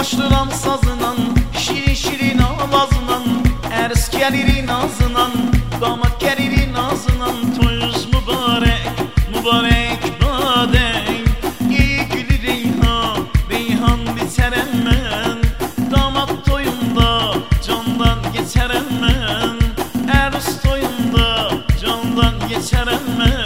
başlıram sazınan, şirin şirin avazınan, ers gelirin ağzınan, damat gelirin ağzınan. Toyuz mübarek, mübarek badey. İyi gülü reyhan, reyhan biterem ben. Damat toyunda candan geçerem ben. Erus toyunda candan geçerem ben.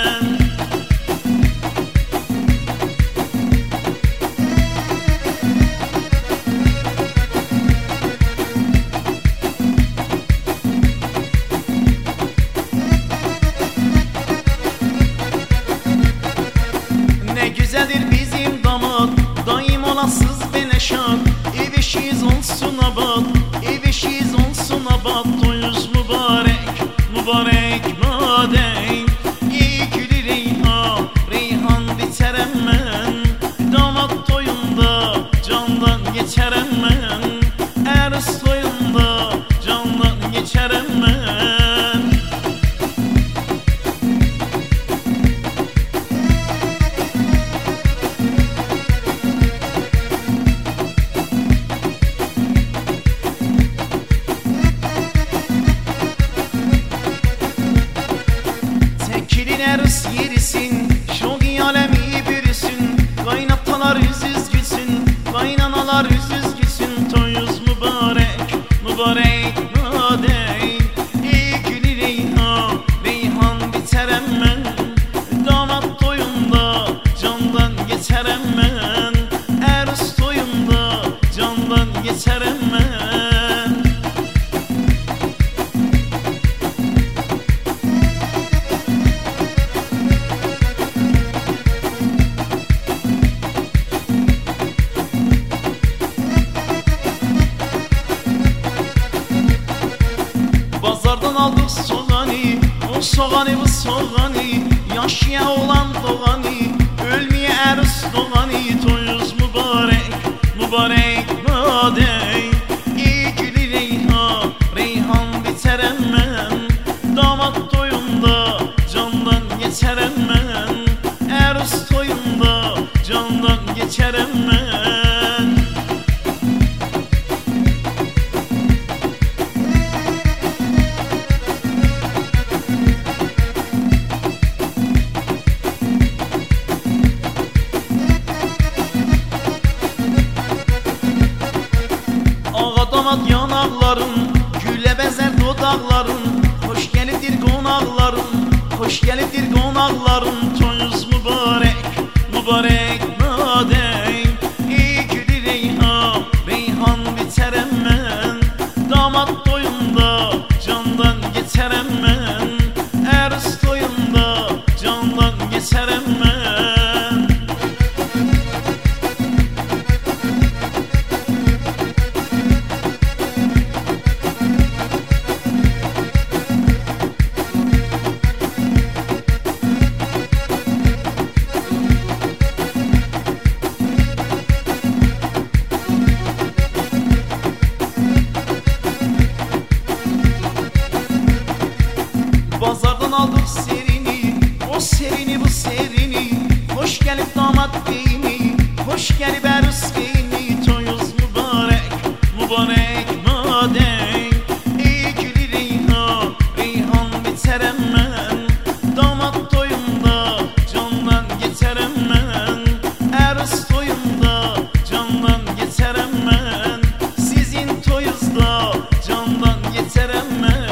Güzeldir bizim damat, daim olasız ve neşat. Evişiz olsun abad, evişiz olsun abad. Toyuz mübarek, mübarek badey. İyi gülü reyhan, reyhan biterem ben. Damat toyunda candan geçerem ben. Erus toyunda candan geçerem ben. Erus yerisin, şogi alemi bürüsün. Kaynatalar yüzüz gülsün, kaynanalar yüzüz gülsün. Toyuz mübarek, mübarek badey. İyi gülü reyhan, reyhan biterem ben. Damat toyunda candan geçerem ben. Erus toyunda candan geçerem ben. Bazardan aldık soğanı, o soğanı bu soğanı. Yaşaya olan doğanı, ölmeye erus doğanı. Toyuz mübarek, mübarek badey. İyi gülü reyhan, reyhan biterem ben. Damat toyunda candan geçerem ben. Erus toyunda candan geçerem ben. Damat yanakların, güle bezer dudakların. Hoş gelir konakların, hoş gelir konakların. Toyuz mübarek, mübarek badey. İyi gülü reyhan, reyhan biterem ben. Damat toyunda candan geçerem ben. Erus toyunda candan geçerem ben. Bazardan aldık serini, o serini bu serini. Hoş gelip damat beyni, hoş gelip erus beyni. Toyuz mübarek, mübarek badey. İyi gülü reyhan, reyhan biterem ben. Damat toyunda candan geçerem ben. Erus toyunda candan geçerem ben. Sizin toyuzda candan geçerem ben.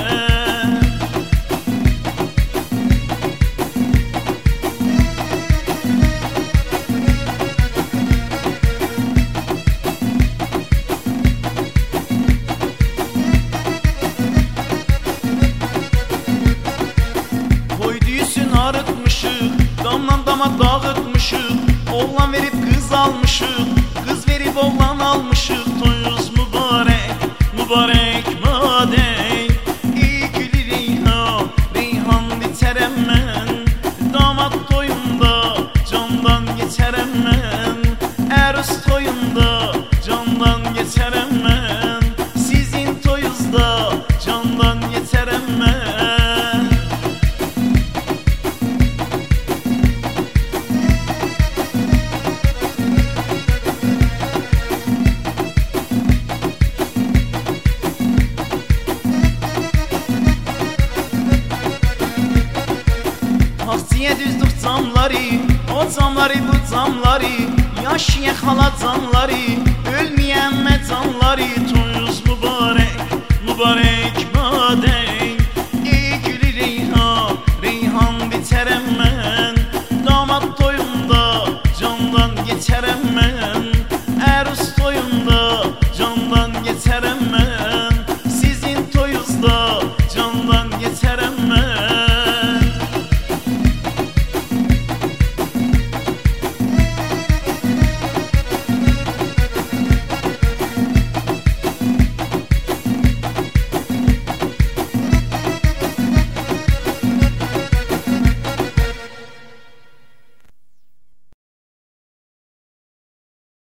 Arıtmışık, damlan dama dağıtmışık. Oğlan verip kız almışık, kız verip oğlan almışık. Toyuz mübarek, mübarek badey. İyi gülü reyhan, reyhan biterem ben. Damat toyunda candan geçerem ben. Erus toyunda candan geçerem ben. Sizin toyuzda candan geçerem ben. Aşiye xalacanları